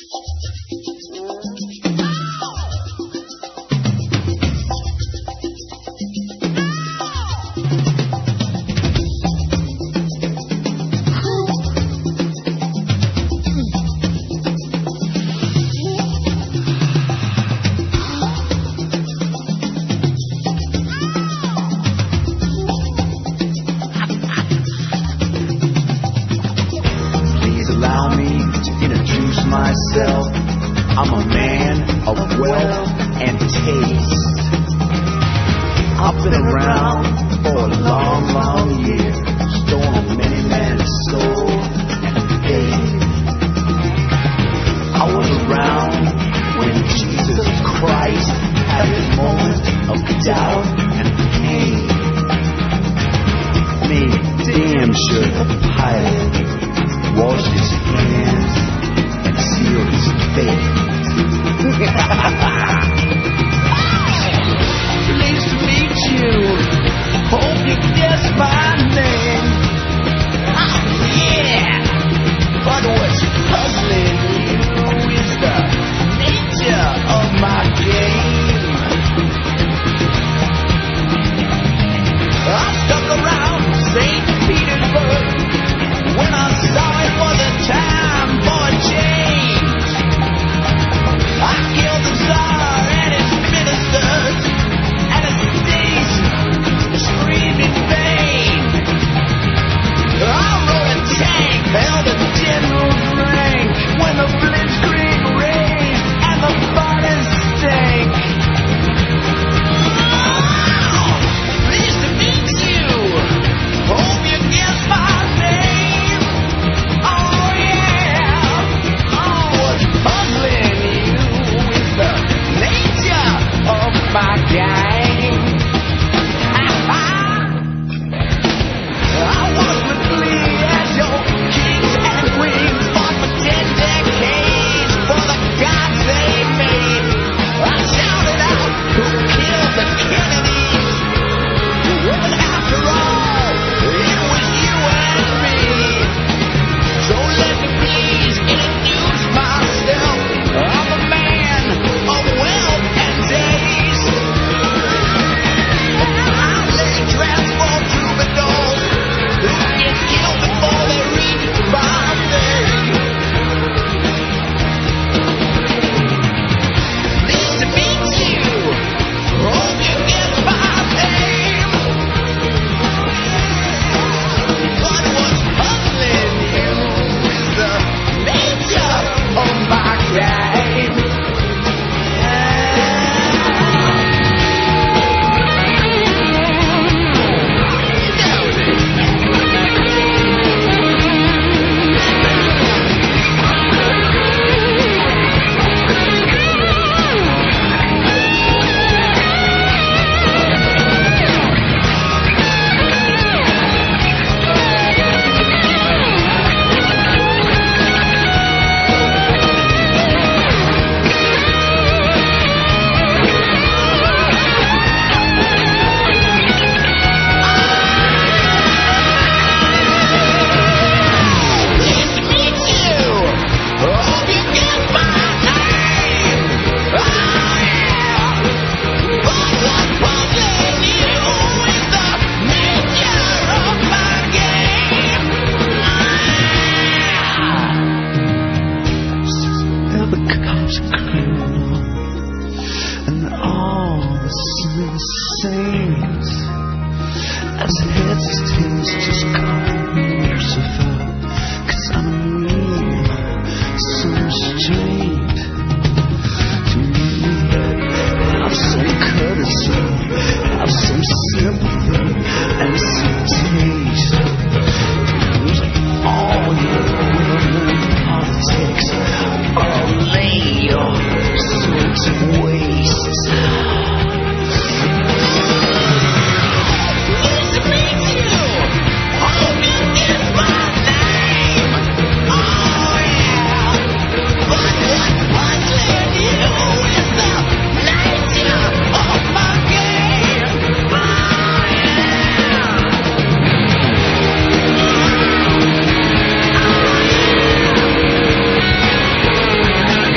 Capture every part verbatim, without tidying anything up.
I'm a man of wealth and taste. I've been around for a long, long year, stolen many men's soul and faith. I was around when Jesus Christ had his moment of doubt and pain. Made damn sure the pilot washed his hands and sealed his fate. Pleased to meet you. Hope you guess my name. Oh, yeah. But what's puzzling you is the nature of my game. I stuck around Saint Petersburg when I saw it was a time for a change. I killed the Tsar and his ministers, Anastasia screamed in vain. I rode a tank, held a general's rank when the blitzkrieg raised and the fire stank. Oh, pleased to meet you. Hope you guess my name. Oh yeah. Oh, what's puzzling you is the nature of my game. I was with Lee as your kings and queens, fought for ten decades for the gods they made. I shouted out, who killed the Kennedys? Well, after all, it was you and me. So let me please introduce myself. I'm a man of wealth and taste. I lay traps for troubadours who get killed before they reach Bombay. Pleased to meet you. Hope you get my name. But what's puzzling you is the nature of my game. Pleased to meet you. Hope you get my name. Oh yeah. But what's puzzling you is the nature of my game. Well, the cops are criminal, and all the saints. As heads to tails, just call me Lucifer, 'cause I'm mean, so restrained. To me, have some courtesy, have some sympathy, and some taste. Use all your women politics, or lay your soul to waste. Pleased to meet you. Hope you get my name. Oh yeah. But what's puzzling you is the nature of my game. Oh yeah.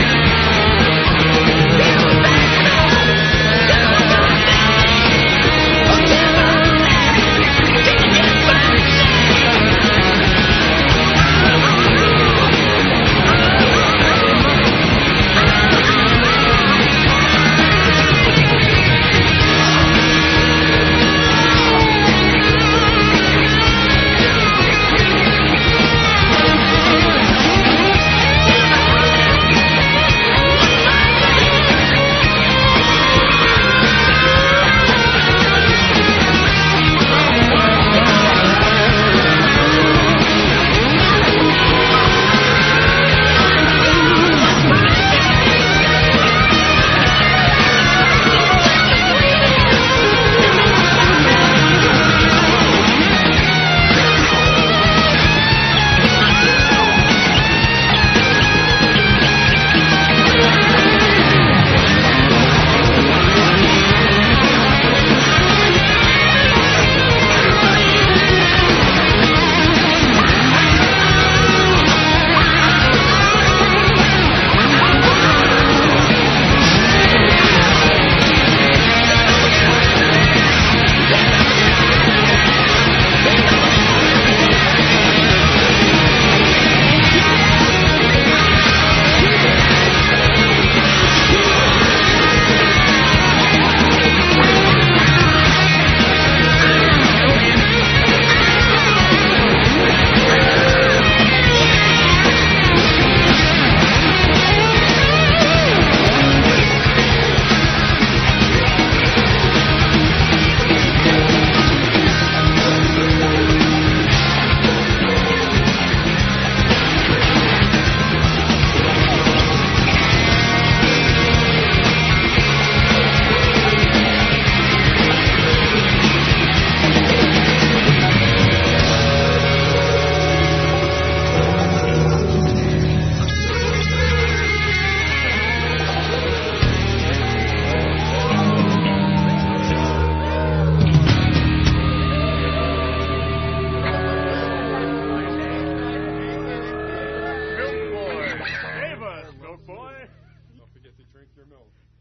milk.